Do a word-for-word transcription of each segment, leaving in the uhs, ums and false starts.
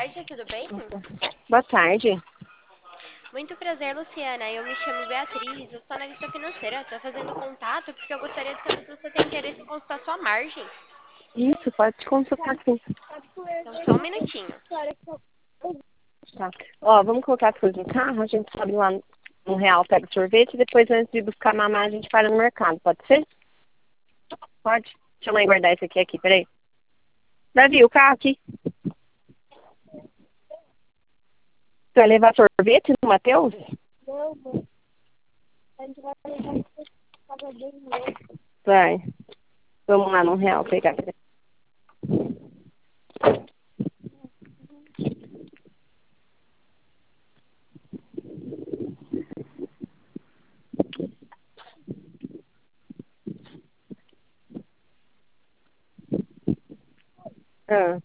tarde, tudo bem? Boa tarde. Muito prazer, Luciana. Eu me chamo Beatriz, eu sou analista financeira. Estou fazendo contato porque eu gostaria de saber se você tem interesse em consultar sua margem. Isso, pode te consultar aqui. Então, só um minutinho. Tá. Ó, vamos colocar tudo no carro, a gente sobe lá no Real, pega o sorvete e depois antes de buscar mamar a gente para no mercado, pode ser? Pode? Deixa eu mãe guardar esse aqui, aqui, peraí. Davi, o carro aqui. Você vai levar sorvete no Matheus? Vai. Vamos lá no Real pegar. Ah.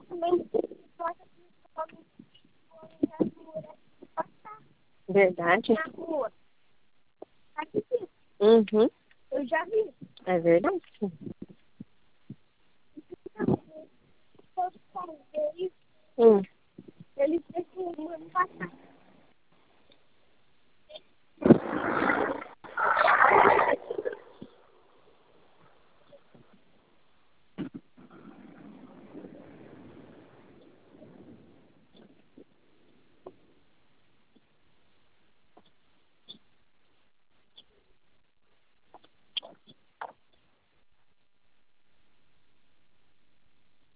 Verdade? Uhum. Eu já vi. É verdade. Hum.